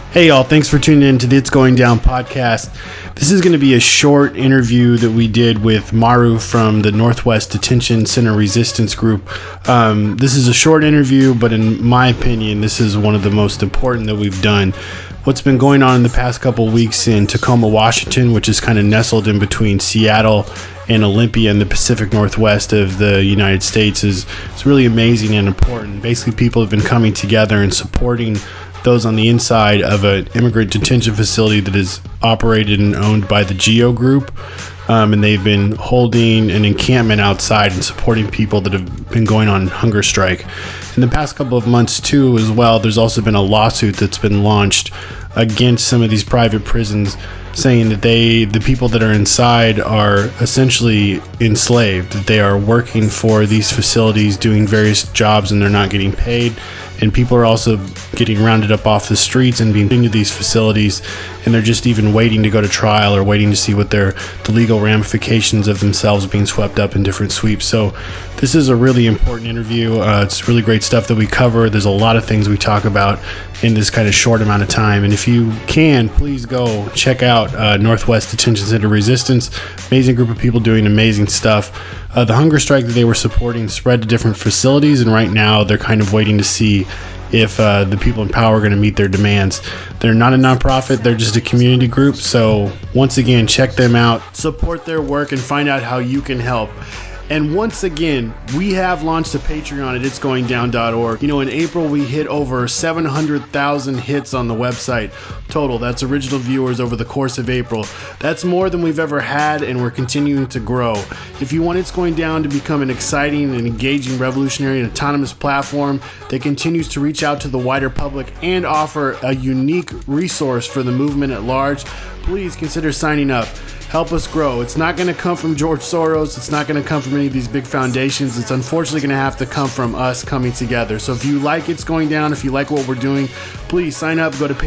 Hey, y'all. Thanks for tuning in to the It's Going Down podcast. This is going to be a short interview that we did with Maru from the Northwest Detention Center Resistance Group. This is a short interview, but in my opinion, this is one of the most important that we've done. What's been going on in the past couple weeks in Tacoma, Washington, which is kind of nestled in between Seattle and Olympia in the Pacific Northwest of the United States, is really amazing and important. Basically, people have been coming together and supporting those on the inside of an immigrant detention facility that is operated and owned by the GEO Group. And they've been holding an encampment outside and supporting people that have been going on hunger strike. In the past couple of months, too, as well, there's also been a lawsuit that's been launched against some of these private prisons, saying that the people that are inside are essentially enslaved, that they are working for these facilities, doing various jobs, and they're not getting paid. And people are also getting rounded up off the streets and being into these facilities, and they're just even waiting to go to trial or waiting to see what the legal ramifications of themselves being swept up in different sweeps. So this is a really important interview. It's really great stuff that we cover. There's a lot of things we talk about in this kind of short amount of time. And if you can, please go check out Northwest Detention Center Resistance. Amazing group of people doing amazing stuff. The hunger strike that they were supporting spread to different facilities, and right now they're kind of waiting to see if the people in power are going to meet their demands. They're not a nonprofit, they're just a community group. So once again, check them out, support their work, and find out how you can help. And once again, we have launched a Patreon at itsgoingdown.org. You know, in April, we hit over 700,000 hits on the website total. That's original viewers over the course of April. That's more than we've ever had, and we're continuing to grow. If you want It's Going Down to become an exciting and engaging, revolutionary, and autonomous platform that continues to reach out to the wider public and offer a unique resource for the movement at large, please consider signing up. Help us grow. It's not going to come from George Soros. It's not going to come from any of these big foundations. It's unfortunately going to have to come from us coming together. So if you like It's Going Down, if you like what we're doing, please sign up. Go to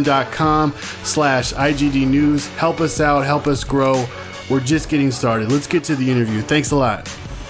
patreon.com/IGD News. Help us out. Help us grow. We're just getting started. Let's get to the interview. Thanks a lot.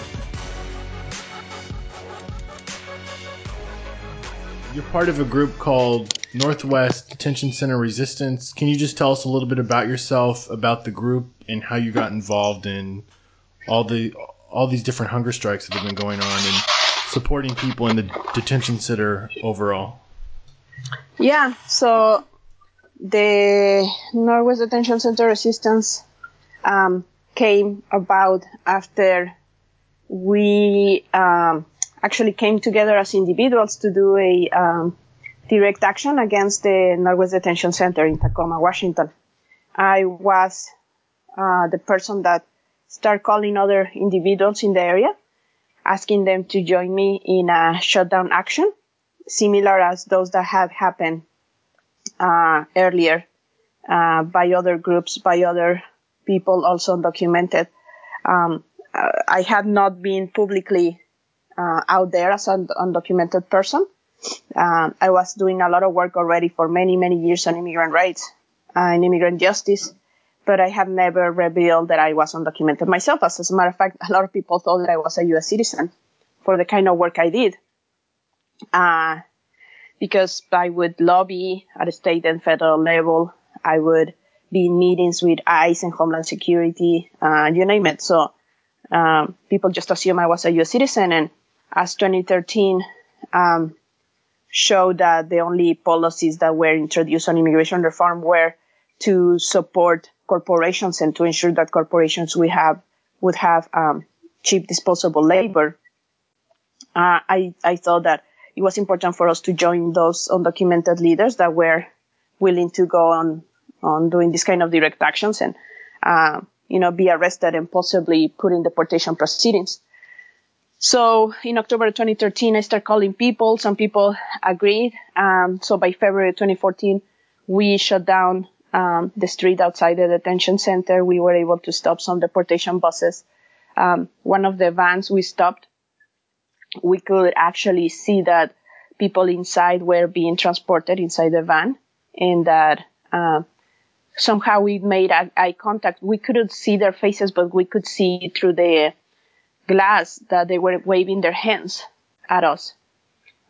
You're part of a group called Northwest Detention Center Resistance. Can you just tell us a little bit about yourself, about the group, and how you got involved in all these different hunger strikes that have been going on and supporting people in the detention center overall? Yeah, so the Northwest Detention Center Resistance came about after we actually came together as individuals to do a direct action against the Northwest Detention Center in Tacoma, Washington. I was the person that started calling other individuals in the area, asking them to join me in a shutdown action, similar as those that had happened earlier by other groups, by other people also undocumented. I had not been publicly out there as an undocumented person. I was doing a lot of work already for many, many years on immigrant rights and immigrant justice, but I have never revealed that I was undocumented myself. As a matter of fact, a lot of people thought that I was a U.S. citizen for the kind of work I did, because I would lobby at a state and federal level. I would be in meetings with ICE and Homeland Security, you name it. So people just assume I was a U.S. citizen, and as 2013 showed that the only policies that were introduced on immigration reform were to support corporations and to ensure that corporations would have cheap disposable labor. I thought that it was important for us to join those undocumented leaders that were willing to go on doing this kind of direct actions and be arrested and possibly put in deportation proceedings. So in October 2013, I started calling people. Some people agreed. So by February 2014, we shut down the street outside the detention center. We were able to stop some deportation buses. One of the vans we stopped, we could actually see that people inside were being transported inside the van, and that somehow we made eye contact. We couldn't see their faces, but we could see through the glass that they were waving their hands at us.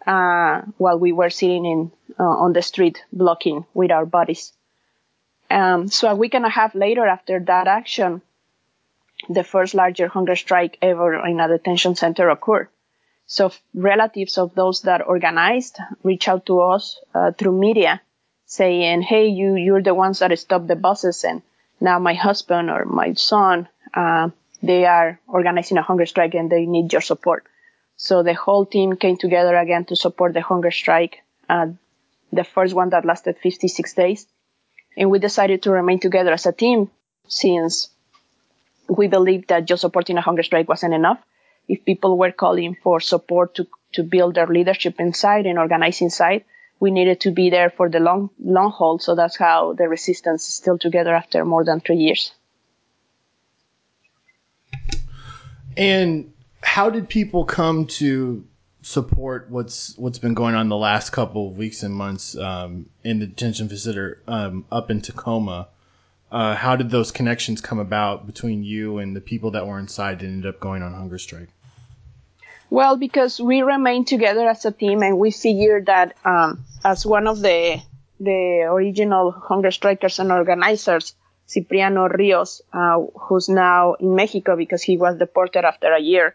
while we were sitting on the street blocking with our bodies. So a week and a half later, after that action, the first larger hunger strike ever in a detention center occurred. So relatives of those that organized reached out to us through media saying, hey, you're the ones that stopped the buses, and now my husband or my son, they are organizing a hunger strike and they need your support. So the whole team came together again to support the hunger strike, the first one that lasted 56 days. And we decided to remain together as a team since we believed that just supporting a hunger strike wasn't enough. If people were calling for support to build their leadership inside and organize inside, we needed to be there for the long haul. So that's how the resistance is still together after more than 3 years. And how did people come to support what's been going on the last couple of weeks and months in the detention facility up in Tacoma? How did those connections come about between you and the people that were inside that ended up going on hunger strike? Well, because we remained together as a team, and we figured that as one of the original hunger strikers and organizers, Cipriano Rios, who's now in Mexico because he was deported after a year,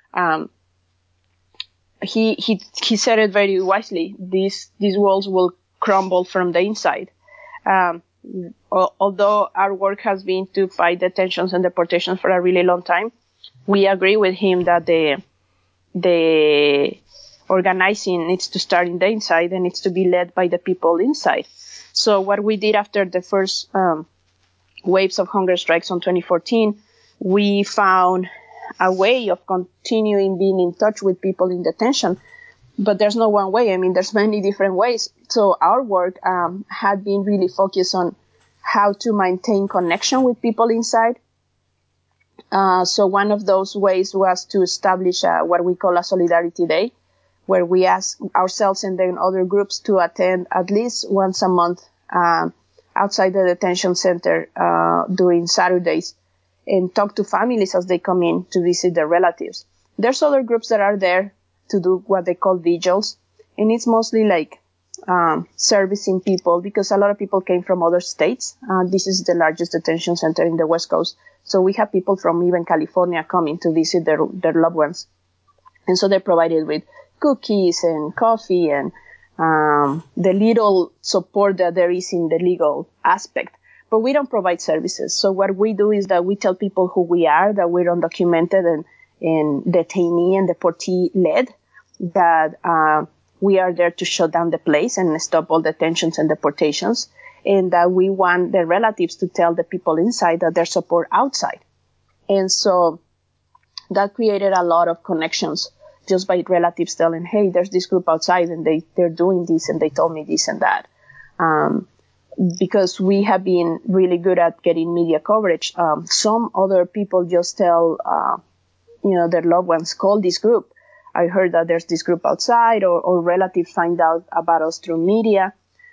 he said it very wisely. These walls will crumble from the inside. Although our work has been to fight detentions and deportations for a really long time, we agree with him that the organizing needs to start in the inside and needs to be led by the people inside. So what we did after the first waves of hunger strikes on 2014, we found a way of continuing being in touch with people in detention. But there's no one way. I mean, there's many different ways. So our work had been really focused on how to maintain connection with people inside. So one of those ways was to establish what we call a Solidarity Day, where we ask ourselves and then other groups to attend at least once a month outside the detention center during Saturdays and talk to families as they come in to visit their relatives. There's other groups that are there to do what they call vigils, and it's mostly like servicing people because a lot of people came from other states. This is the largest detention center in the West Coast, so we have people from even California coming to visit their loved ones, and so they're provided with cookies and coffee and the little support that there is in the legal aspect. But we don't provide services. So what we do is that we tell people who we are, that we're undocumented and detainee and deportee led, that we are there to shut down the place and stop all detentions and deportations, and that we want the relatives to tell the people inside that there's support outside. And so that created a lot of connections just by relatives telling, hey, there's this group outside and they're doing this and they told me this and that. Because we have been really good at getting media coverage. Some other people just tell, their loved ones, call this group. I heard that there's this group outside, or relatives find out about us through media.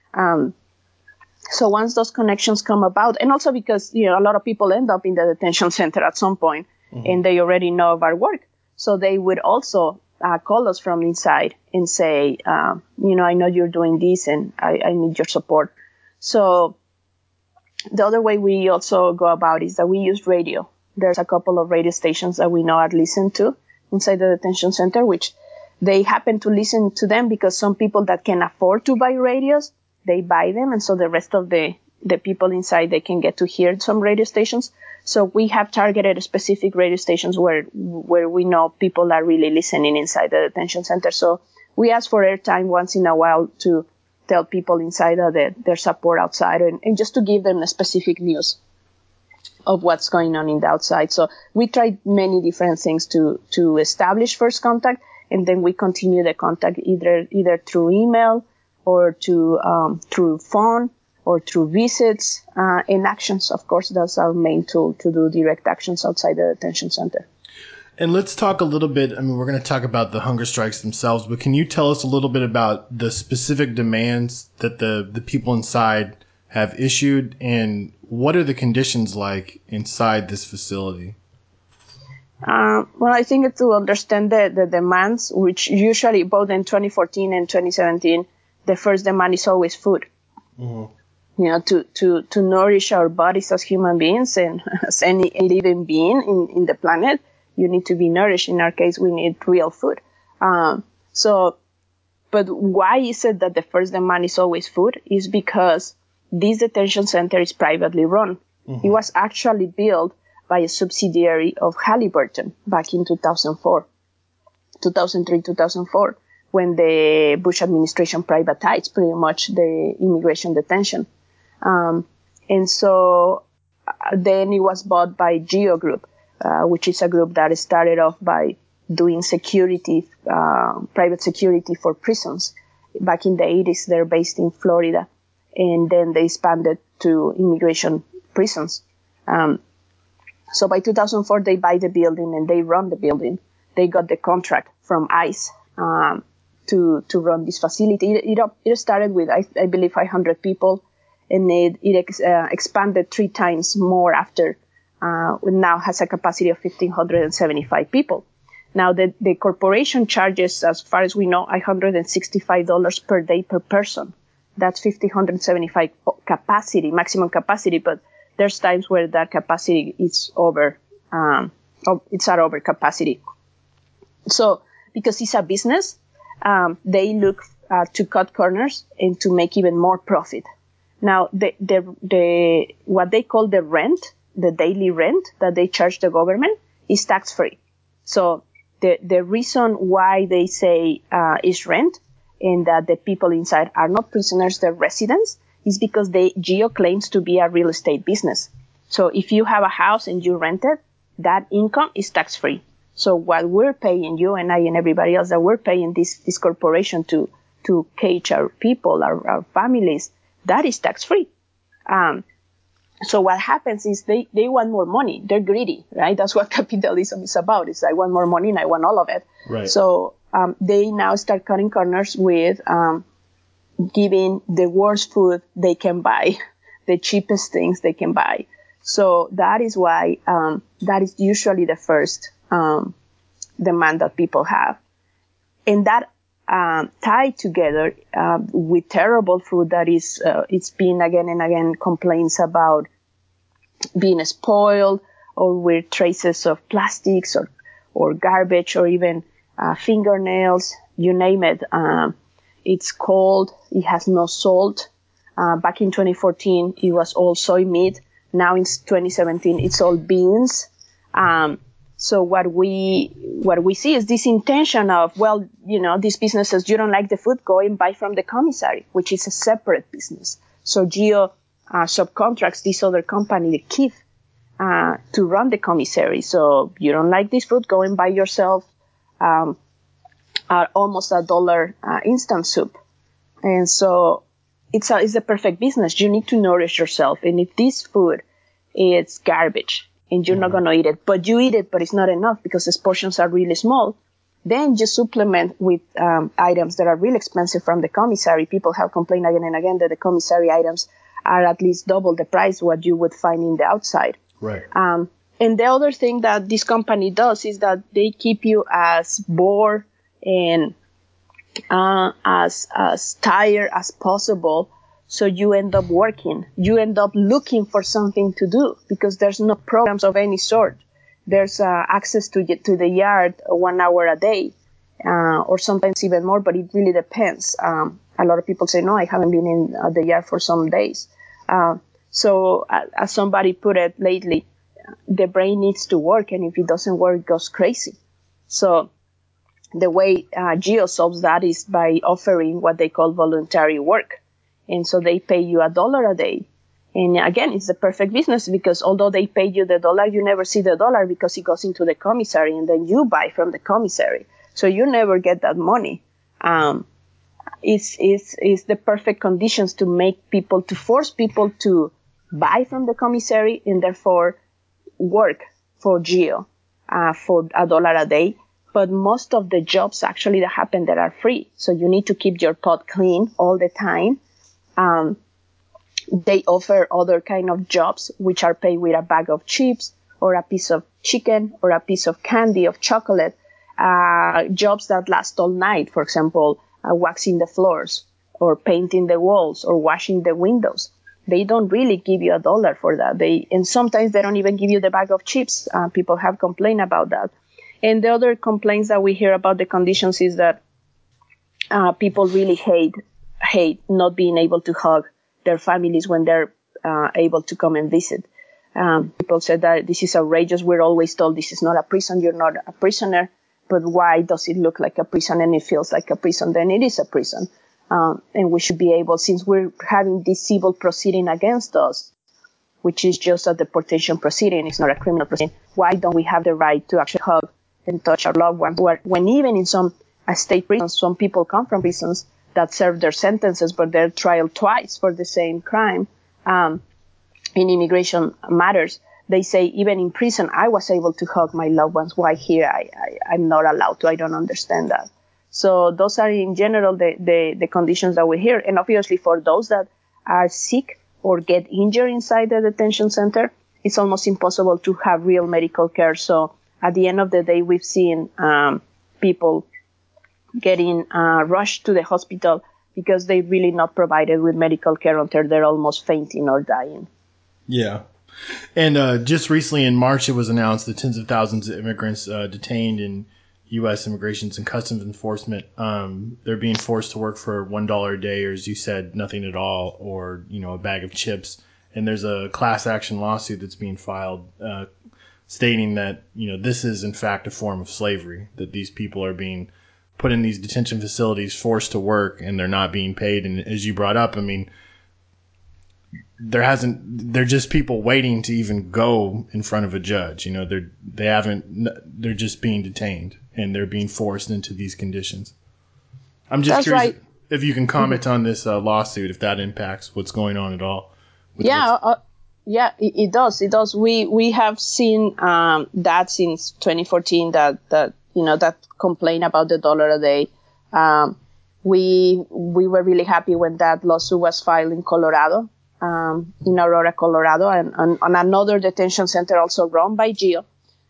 So once those connections come about, and also because, a lot of people end up in the detention center at some point, and they already know of our work. So they would also call us from inside and say, I know you're doing this and I need your support. So the other way we also go about is that we use radio. There's a couple of radio stations that we know are listened to inside the detention center, which they happen to listen to them because some people that can afford to buy radios, they buy them. And so the rest of the people inside, they can get to hear some radio stations. So we have targeted specific radio stations where we know people are really listening inside the detention center. So we ask for airtime once in a while to tell people inside that there's support outside and just to give them a specific news of what's going on in the outside. So we tried many different things to establish first contact, and then we continue the contact either through email or through phone or through visits and actions. Of course, that's our main tool to do direct actions outside the detention center. And let's talk a little bit. I mean, we're going to talk about the hunger strikes themselves, but can you tell us a little bit about the specific demands that the people inside have issued, and what are the conditions like inside this facility? Well, I think to understand the demands, which usually both in 2014 and 2017, the first demand is always food. Mm-hmm. You know, to nourish our bodies as human beings and as any living being in the planet, you need to be nourished. In our case, we need real food. But why is it that the first demand is always food? Is because this detention center is privately run. Mm-hmm. It was actually built by a subsidiary of Halliburton back in 2003, 2004, when the Bush administration privatized pretty much the immigration detention. And so then it was bought by GEO Group, which is a group that started off by doing security, private security for prisons. Back in the 80s, they're based in Florida, and then they expanded to immigration prisons. So by 2004, they buy the building and they run the building. They got the contract from ICE to run this facility. It started with, I believe, 500 people, and it expanded 3 times more after. It now has a capacity of 1,575 people. Now, the corporation charges, as far as we know, $165 per day per person. That's 1,575 capacity, maximum capacity, but there's times where that capacity is over, it's at over capacity. So, because it's a business, they look to cut corners and to make even more profit. Now, what they call the rent, the daily rent that they charge the government, is tax-free. So, the reason why they say is rent and that the people inside are not prisoners, they're residents, is because GEO claims to be a real estate business. So if you have a house and you rent it, that income is tax-free. So what we're paying you and I and everybody else that we're paying this corporation to cage our people, our families, that is tax-free. So what happens is they want more money. They're greedy, right? That's what capitalism is about. It's I want more money and I want all of it. Right. So they now start cutting corners with giving the worst food they can buy, the cheapest things they can buy. So that is why that is usually the first demand that people have. And that tied together with terrible food that is, it's been again and again complaints about being spoiled or with traces of plastics or garbage or even fingernails, you name it. It's cold. It has no salt. Back in 2014, it was all soy meat. Now in 2017, it's all beans. So what we see is this intention of, well, you know, these businesses, you don't like the food, go and buy from the commissary, which is a separate business. So GEO subcontracts this other company, the Kiev, to run the commissary. So you don't like this food, go and buy yourself almost $1 instant soup. And so it's a perfect business. You need to nourish yourself. And if this food is garbage and you're not going to eat it, but you eat it, but it's not enough because its portions are really small, then you supplement with items that are really expensive from the commissary. People have complained again and again that the commissary items are at least double the price what you would find in the outside. Right. And the other thing that this company does is that they keep you as bored and as tired as possible. So you end up working. You end up looking for something to do because there's no programs of any sort. There's access to the yard 1 hour a day, or sometimes even more, but it really depends. A lot of people say, no, I haven't been in the yard for some days. So as somebody put it lately, the brain needs to work, and if it doesn't work, it goes crazy. So the way GEO solves that is by offering what they call voluntary work. And so they pay you $1 a day. And again, it's the perfect business because although they pay you the $1, you never see the $1 because it goes into the commissary and then you buy from the commissary. So you never get that money. It's the perfect conditions to make people, to force people to buy from the commissary and therefore work for GEO for $1 a day. But most of the jobs actually that happen there are free. So you need to keep your pot clean all the time. They offer other kind of jobs which are paid with a bag of chips or a piece of chicken or a piece of candy, of chocolate, jobs that last all night, for example, waxing the floors or painting the walls or washing the windows. They don't really give you $1 for that. And sometimes they don't even give you the bag of chips. People have complained about that. And the other complaints that we hear about the conditions is that people really hate not being able to hug their families when they're able to come and visit. People said that this is outrageous. We're always told this is not a prison. You're not a prisoner. But why does it look like a prison and it feels like a prison? Then it is a prison. And we should be able, since we're having this civil proceeding against us, which is just a deportation proceeding, it's not a criminal proceeding, why don't we have the right to actually hug and touch our loved ones? When even in some state prisons, some people come from prisons that serve their sentences, but they're tried twice for the same crime. In immigration matters, they say even in prison, I was able to hug my loved ones. Why here I'm not allowed to? I don't understand that. So those are in general the conditions that we hear. And obviously for those that are sick or get injured inside the detention center, it's almost impossible to have real medical care. So at the end of the day, we've seen people getting rushed to the hospital because they're really not provided with medical care until they're almost fainting or dying. Yeah. And just recently in March, it was announced that tens of thousands of immigrants detained in U.S. Immigrations and Customs Enforcement, they're being forced to work for $1 a day, or as you said, nothing at all, or, a bag of chips. And there's a class action lawsuit that's being filed stating that, this is in fact a form of slavery, that these people are being put in these detention facilities, forced to work, and they're not being paid. And as you brought up, they're just people waiting to even go in front of a judge. They're just being detained and they're being forced into these conditions. I'm just curious if you can comment on this lawsuit, if that impacts what's going on at all. Yeah, it does. It does. We have seen that since 2014 that complaint about the $1 a day. We were really happy when that lawsuit was filed in Colorado. In Aurora, Colorado, and on another detention center also run by GEO.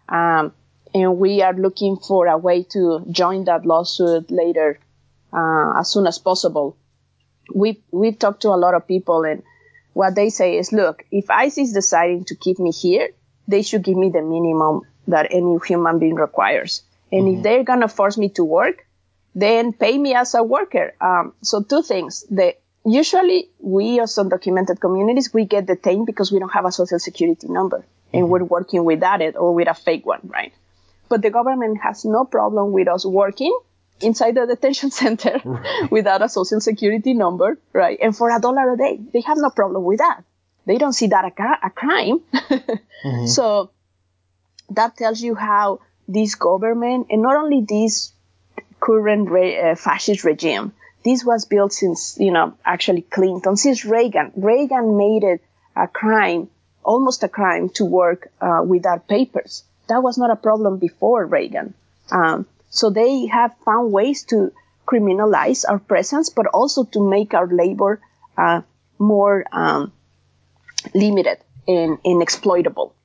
And we are looking for a way to join that lawsuit later, as soon as possible. We've talked to a lot of people, and what they say is, look, if ICE is deciding to keep me here, they should give me the minimum that any human being requires. And if they're going to force me to work, then pay me as a worker. So two things. Usually, we as undocumented communities, we get detained because we don't have a social security number and we're working without it or with a fake one, right? But the government has no problem with us working inside the detention center without a social security number, right? And for $1 a day, they have no problem with that. They don't see that a crime. So that tells you how this government, and not only this current fascist regime, this was built since, actually Clinton, since Reagan. Reagan made it a crime, almost a crime, to work without papers. That was not a problem before Reagan. So they have found ways to criminalize our presence, but also to make our labor more limited and exploitable.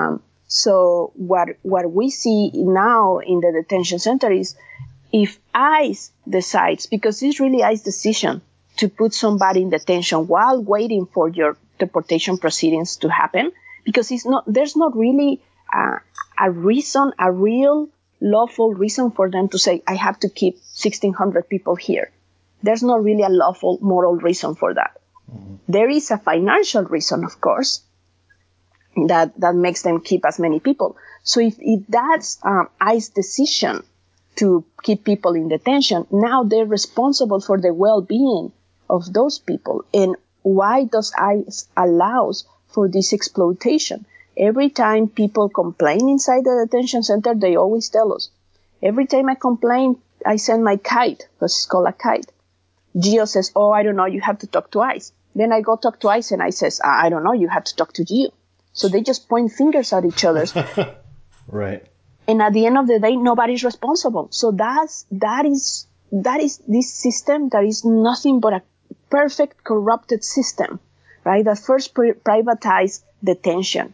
So what we see now in the detention center is, if ICE decides, because it's really ICE's decision to put somebody in detention while waiting for your deportation proceedings to happen, because there's not really a reason, a real lawful reason for them to say, I have to keep 1,600 people here. There's not really a lawful moral reason for that. There is a financial reason, of course, that makes them keep as many people. So if that's ICE's decision to keep people in detention, now they're responsible for the well-being of those people. And why does ICE allows for this exploitation? Every time people complain inside the detention center, they always tell us. Every time I complain, I send my kite, because it's called a kite. GEO says, I don't know, you have to talk to ICE. Then I go talk to ICE and I says, I don't know, you have to talk to GEO. So they just point fingers at each other. Right. And at the end of the day, nobody's responsible. So that is this system that is nothing but a perfect corrupted system, right? That first privatized detention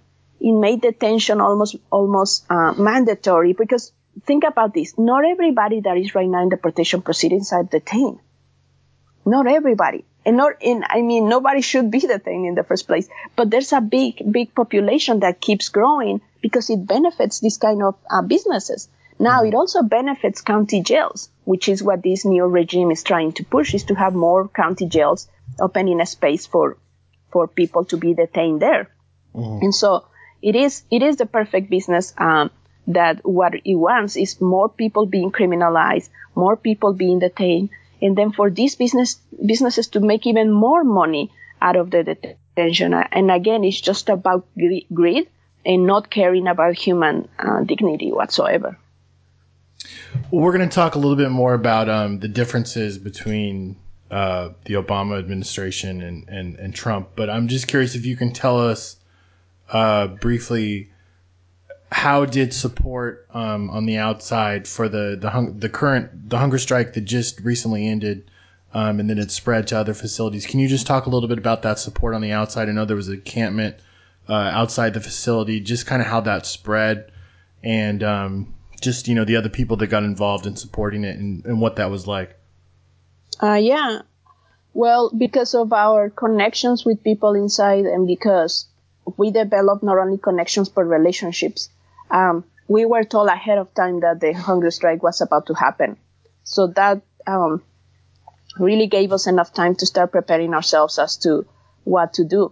it made detention almost mandatory, because think about this. Not everybody that is right now in deportation proceedings are detained. Not everybody. Nobody should be detained in the first place. But there's a big population that keeps growing because it benefits these kind of businesses. Now, it also benefits county jails, which is what this new regime is trying to push, is to have more county jails, opening a space for people to be detained there. And so it is the perfect business, that what it wants is more people being criminalized, more people being detained, and then for these businesses to make even more money out of the detention. And again, it's just about greed and not caring about human dignity whatsoever. Well, we're going to talk a little bit more about the differences between the Obama administration and Trump, but I'm just curious if you can tell us briefly, how did support on the outside for the hunger strike that just recently ended, and then it spread to other facilities? Can you just talk a little bit about that support on the outside? I know there was an encampment outside the facility, just kind of how that spread, and just, the other people that got involved in supporting it, and what that was like. Yeah. Well, because of our connections with people inside, and because we developed not only connections but relationships, we were told ahead of time that the hunger strike was about to happen. So that really gave us enough time to start preparing ourselves as to what to do.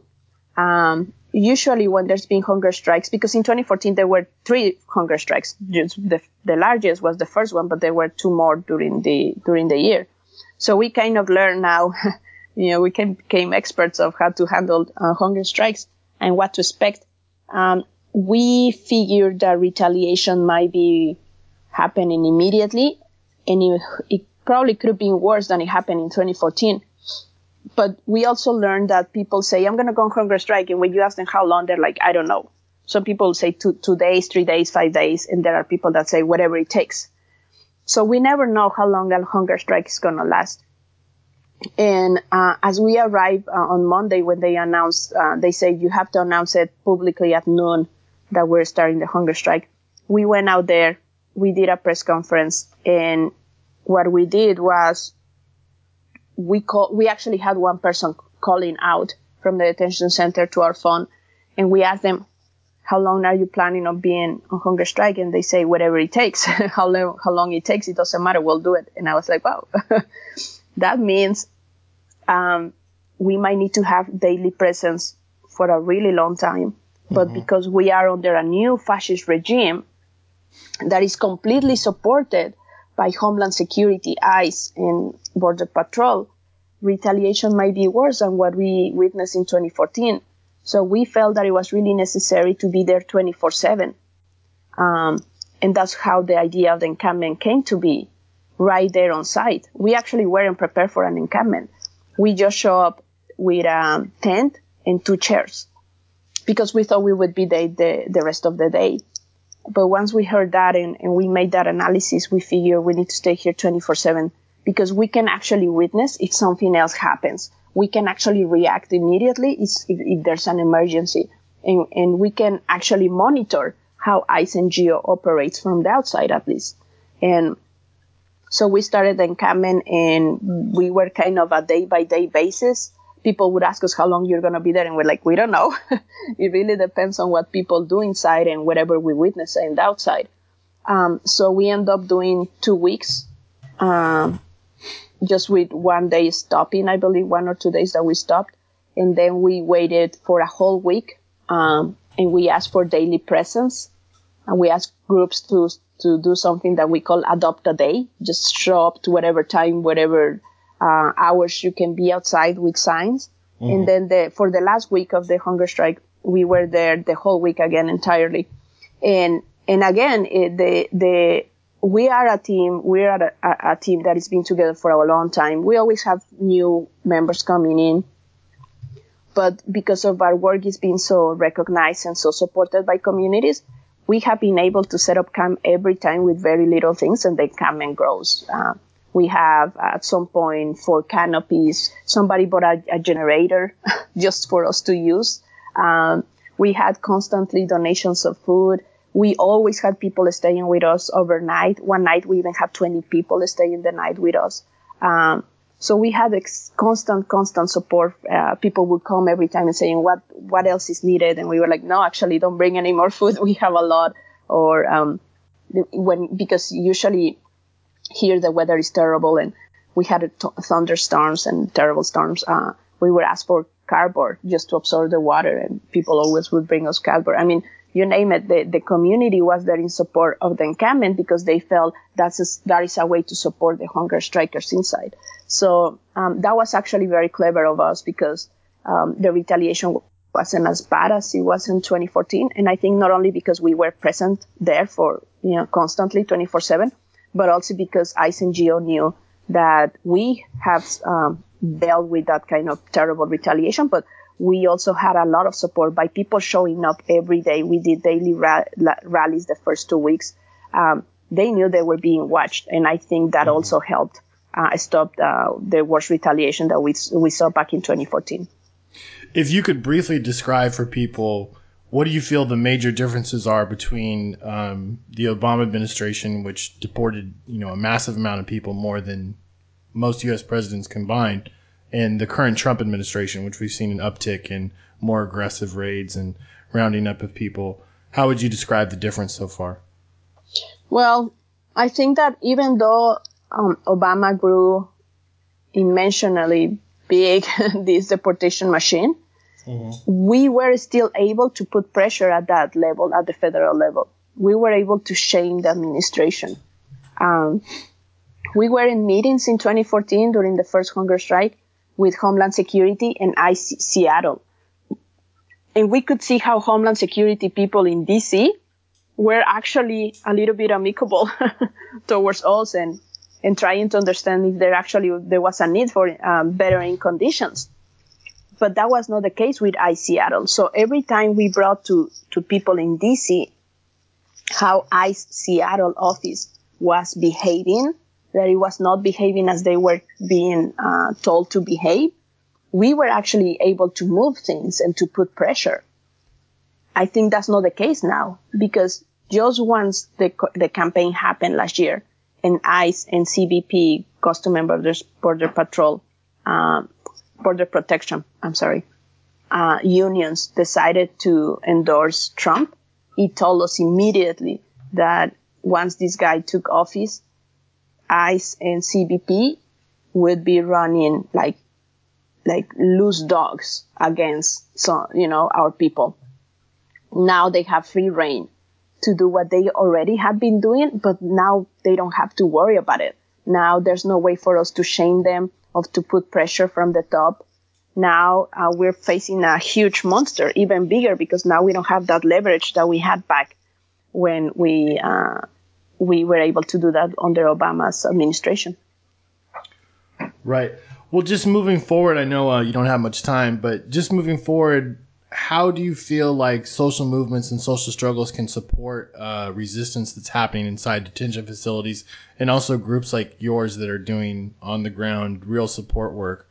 Usually when there's been hunger strikes, because in 2014 there were 3 hunger strikes. Just the largest was the first one, but there were 2 more during the year. So we kind of learned now, we became experts of how to handle hunger strikes and what to expect. We figured that retaliation might be happening immediately, and it probably could have been worse than it happened in 2014. But we also learned that people say, I'm going to go on hunger strike. And when you ask them how long, they're like, I don't know. Some people say 2 days, 3 days, 5 days. And there are people that say whatever it takes. So we never know how long a hunger strike is going to last. And as we arrived on Monday, when they announced, they say you have to announce it publicly at noon that we're starting the hunger strike. We went out there, we did a press conference, and what we did was we actually had one person calling out from the detention center to our phone, and we asked them, how long are you planning on being on hunger strike? And they say, whatever it takes. How long it takes, it doesn't matter, we'll do it. And I was like, wow. That means we might need to have daily presence for a really long time. But because we are under a new fascist regime that is completely supported by Homeland Security, ICE, and Border Patrol, retaliation might be worse than what we witnessed in 2014. So we felt that it was really necessary to be there 24/7. And that's how the idea of the encampment came to be, right there on site. We actually weren't prepared for an encampment. We just show up with a tent and 2 chairs because we thought we would be the rest of the day. But once we heard that and we made that analysis, we figured we need to stay here 24/7 because we can actually witness if something else happens. We can actually react immediately if there's an emergency. And we can actually monitor how ICE and GEO operates from the outside, at least. And so we started the encampment, and we were kind of a day-by-day basis. People would ask us how long you're going to be there, and we're like, we don't know. It really depends on what people do inside and whatever we witness in the outside. So we end up doing 2 weeks, just with 1 day stopping, I believe 1 or 2 days that we stopped. And then we waited for a whole week, and we asked for daily presence. And we asked groups to do something that we call adopt a day. Just show up to whatever time, whatever hours you can be outside with signs. And then for the last week of the hunger strike, we were there the whole week again entirely. And again, we are a team. We are a team that has been together for a long time. We always have new members coming in. But because of our work is being so recognized and so supported by communities, we have been able to set up camp every time with very little things, and the encampment grows. We have at some point 4 canopies. Somebody bought a generator just for us to use. We had constantly donations of food. We always had people staying with us overnight. One night we even had 20 people staying the night with us. So we had constant support. People would come every time and saying, what else is needed? And we were like, no, actually, don't bring any more food. We have a lot. Or because usually here the weather is terrible and we had thunderstorms and terrible storms. We would ask for cardboard just to absorb the water, and people always would bring us cardboard. I mean, you name it, the community was there in support of the encampment because they felt that is a way to support the hunger strikers inside. So that was actually very clever of us because the retaliation wasn't as bad as it was in 2014. And I think not only because we were present there for, constantly 24/7, but also because ICE and GEO knew that we have dealt with that kind of terrible retaliation, but we also had a lot of support by people showing up every day. We did daily rallies the first 2 weeks. They knew they were being watched, and I think that also helped stop the worst retaliation that we saw back in 2014. If you could briefly describe for people, what do you feel the major differences are between the Obama administration, which deported a massive amount of people, more than most U.S. presidents combined, and the current Trump administration, which we've seen an uptick in more aggressive raids and rounding up of people? How would you describe the difference so far? Well, I think that even though Obama grew immensionally big, this deportation machine, we were still able to put pressure at that level, at the federal level. We were able to shame the administration. We were in meetings in 2014 during the first hunger strike with Homeland Security and ICE Seattle. And we could see how Homeland Security people in D.C. were actually a little bit amicable towards us and trying to understand if there was a need for bettering conditions. But that was not the case with ICE Seattle. So every time we brought to people in D.C. how ICE Seattle office was behaving, that it was not behaving as they were being told to behave, we were actually able to move things and to put pressure. I think that's not the case now, because just once the campaign happened last year and ICE and CBP, Customs and Border Patrol, Border Protection, unions decided to endorse Trump, it told us immediately that once this guy took office, ICE and CBP would be running like loose dogs against our people. Now they have free reign to do what they already have been doing, but now they don't have to worry about it. Now there's no way for us to shame them or to put pressure from the top. Now we're facing a huge monster, even bigger, because now we don't have that leverage that we had back when we were able to do that under Obama's administration. Right. Well, just moving forward, I know you don't have much time, but just moving forward, how do you feel like social movements and social struggles can support resistance that's happening inside detention facilities, and also groups like yours that are doing on the ground real support work?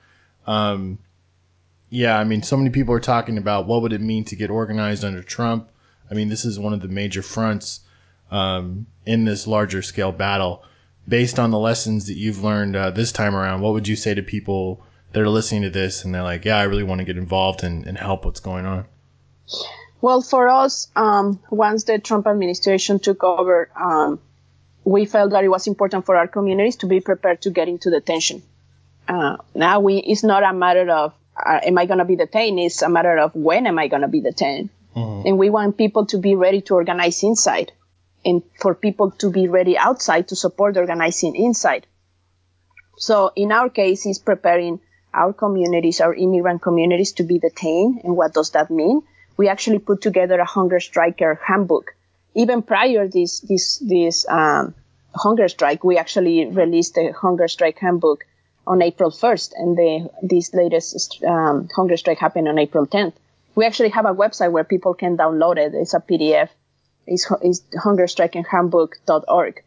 Yeah, I mean, so many people are talking about what would it mean to get organized under Trump. I mean, this is one of the major fronts in this larger scale battle. Based on the lessons that you've learned this time around, what would you say to people that are listening to this and they're like, yeah, I really want to get involved and help what's going on? Well, for us, once the Trump administration took over, we felt that it was important for our communities to be prepared to get into detention. Now it's not a matter of, am I going to be detained? It's a matter of when am I going to be detained? Mm-hmm. And we want people to be ready to organize inside, and for people to be ready outside to support organizing inside. So in our case, it's preparing our communities, our immigrant communities, to be detained. And what does that mean? We actually put together a hunger striker handbook. Even prior this hunger strike, we actually released a hunger strike handbook on April 1st, and this latest hunger strike happened on April 10th. We actually have a website where people can download it. It's a PDF. It's hungerstrikeandhandbook.org.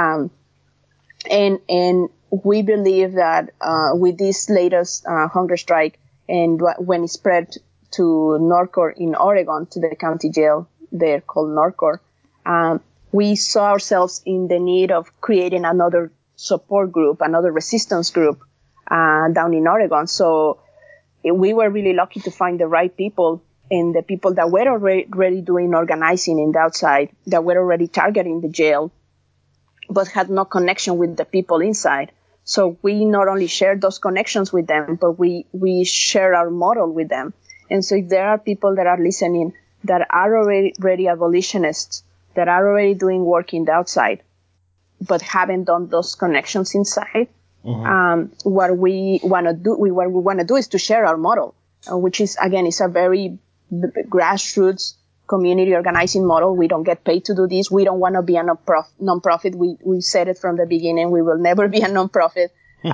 And we believe that with this latest hunger strike, and when it spread to Norcor in Oregon, to the county jail there called Norcor, we saw ourselves in the need of creating another support group, another resistance group down in Oregon. So we were really lucky to find the right people, and the people that were already doing organizing in the outside, that were already targeting the jail, but had no connection with the people inside. So we not only shared those connections with them, but we share our model with them. And so if there are people that are listening that are already abolitionists, that are already doing work in the outside, but haven't done those connections inside, what we want to do is to share our model, which is, again, it's a very grassroots community organizing model. We don't get paid to do this. We don't want to be a non-profit. We said it from the beginning. We will never be a non-profit.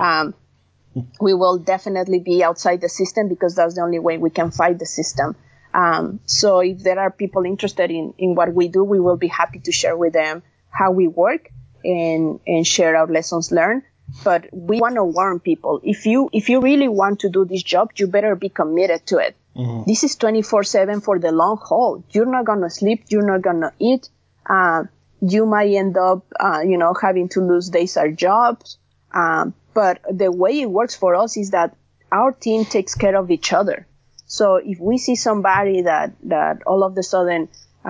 We will definitely be outside the system, because that's the only way we can fight the system. So if there are people interested in what we do, we will be happy to share with them how we work and share our lessons learned. But we want to warn people, if you really want to do this job, you better be committed to it. This is 24/7 for the long haul. You're not going to sleep. You're not going to eat. You might end up, having to lose days or jobs. But the way it works for us is that our team takes care of each other. So if we see somebody that all of a sudden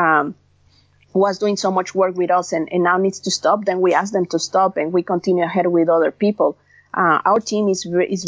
was doing so much work with us and now needs to stop, then we ask them to stop and we continue ahead with other people. Our team is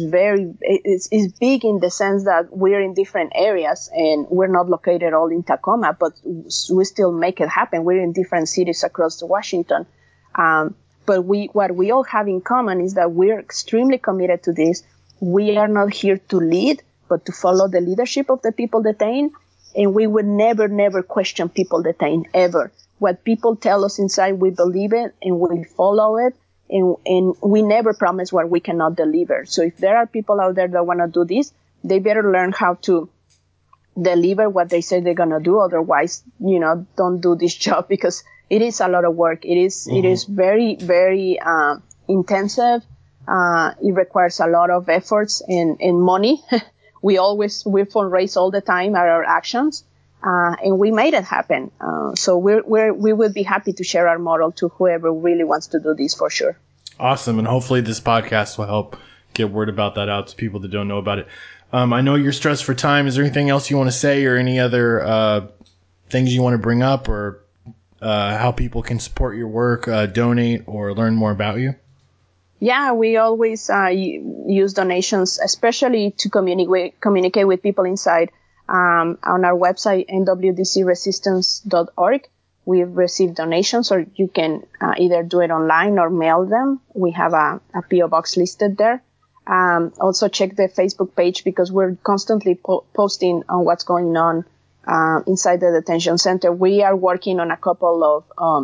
big in the sense that we're in different areas and we're not located all in Tacoma, but we still make it happen. We're in different cities across Washington. But what we all have in common is that we're extremely committed to this. We are not here to lead, but to follow the leadership of the people detained. And we would never question people detained, ever. What people tell us inside, we believe it and we follow it. And we never promise what we cannot deliver. So if there are people out there that want to do this, they better learn how to deliver what they say they're going to do. Otherwise, don't do this job, because it is a lot of work. It is very, very intensive. It requires a lot of efforts and money. we fundraise all the time at our actions. And we made it happen. So we would be happy to share our model to whoever really wants to do this, for sure. Awesome. And hopefully this podcast will help get word about that out to people that don't know about it. I know you're stressed for time. Is there anything else you want to say, or any other things you want to bring up, or how people can support your work, donate, or learn more about you? Yeah, we always use donations, especially to communicate with people inside. On our website, nwdcresistance.org, we've received donations, or you can either do it online or mail them. We have a P.O. box listed there. Also check the Facebook page, because we're constantly posting on what's going on inside the detention center. We are working on a couple of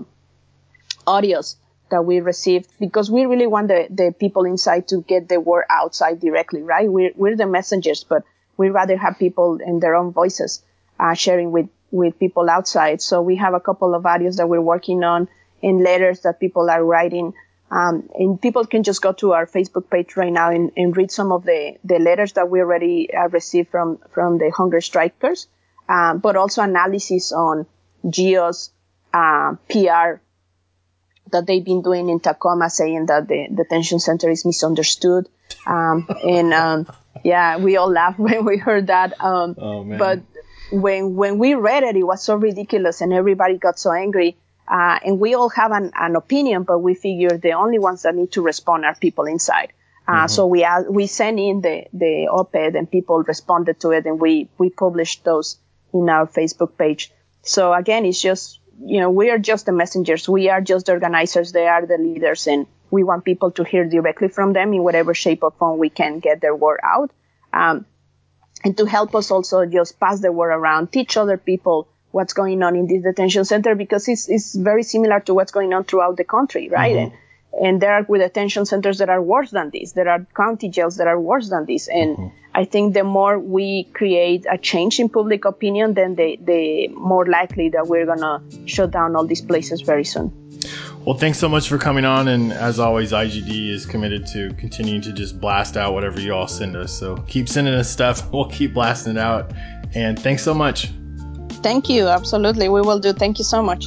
audios that we received, because we really want the people inside to get the word outside directly, right? We're the messengers, but we'd rather have people in their own voices sharing with people outside. So we have a couple of audios that we're working on, and letters that people are writing. And people can just go to our Facebook page right now and read some of the letters that we already received from the hunger strikers, but also analysis on GEO's PR that they've been doing in Tacoma, saying that the detention center is misunderstood. Yeah, we all laughed when we heard that. But when we read it, it was so ridiculous and everybody got so angry. And we all have an opinion, but we figure the only ones that need to respond are people inside. So we sent in the op-ed and people responded to it, and we published those in our Facebook page. So again, it's just, we are just the messengers. We are just the organizers. They are the leaders, and we want people to hear directly from them in whatever shape or form we can get their word out. And to help us also just pass the word around, teach other people what's going on in this detention center, because it's very similar to what's going on throughout the country, right? And there are detention centers that are worse than this. There are county jails that are worse than this. And I think the more we create a change in public opinion, then the more likely that we're going to shut down all these places very soon. Well, thanks so much for coming on. And as always, IGD is committed to continuing to just blast out whatever you all send us. So keep sending us stuff. We'll keep blasting it out. And thanks so much. Thank you. Absolutely. We will do. Thank you so much.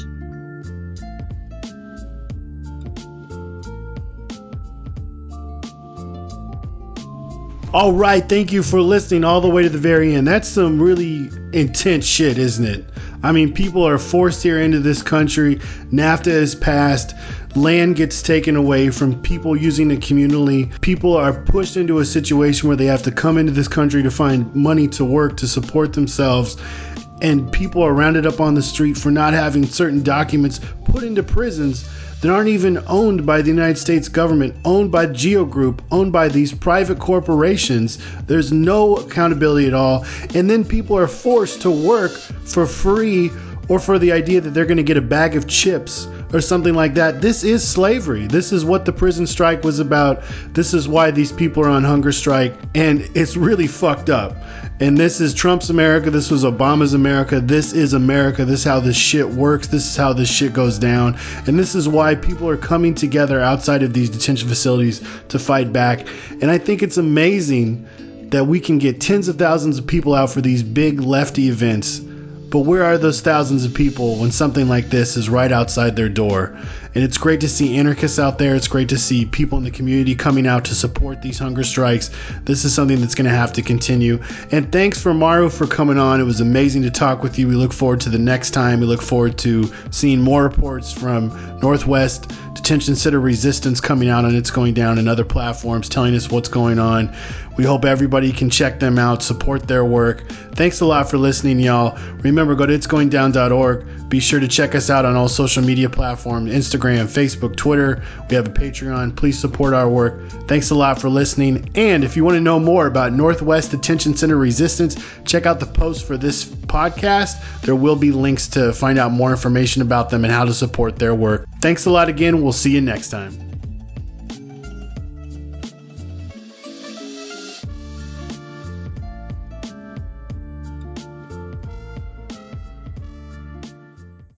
All right, thank you for listening all the way to the very end. That's some really intense shit, isn't it? I mean, people are forced here into this country. NAFTA is passed. Land gets taken away from people using it communally. People are pushed into a situation where they have to come into this country to find money to work to support themselves. And people are rounded up on the street for not having certain documents, put into prisons that aren't even owned by the United States government, owned by Geo Group, owned by these private corporations. There's no accountability at all. And then people are forced to work for free or for the idea that they're going to get a bag of chips or something like that. This is slavery. This is what the prison strike was about. This is why these people are on hunger strike. And it's really fucked up. And this is Trump's America. This was Obama's America. This is America. This is how this shit works. This is how this shit goes down. And this is why people are coming together outside of these detention facilities to fight back. And I think it's amazing that we can get tens of thousands of people out for these big lefty events. But where are those thousands of people when something like this is right outside their door? And it's great to see anarchists out there. It's great to see people in the community coming out to support these hunger strikes. This is something that's going to have to continue. And thanks for Maru for coming on. It was amazing to talk with you. We look forward to the next time. We look forward to seeing more reports from Northwest Detention Center Resistance coming out on It's Going Down and other platforms telling us what's going on. We hope everybody can check them out, support their work. Thanks a lot for listening, y'all. Remember, go to itsgoingdown.org. Be sure to check us out on all social media platforms, Instagram, Facebook, Twitter. We have a Patreon. Please support our work. Thanks a lot for listening. And if you want to know more about Northwest Detention Center Resistance, check out the post for this podcast. There will be links to find out more information about them and how to support their work. Thanks a lot again. We'll see you next time.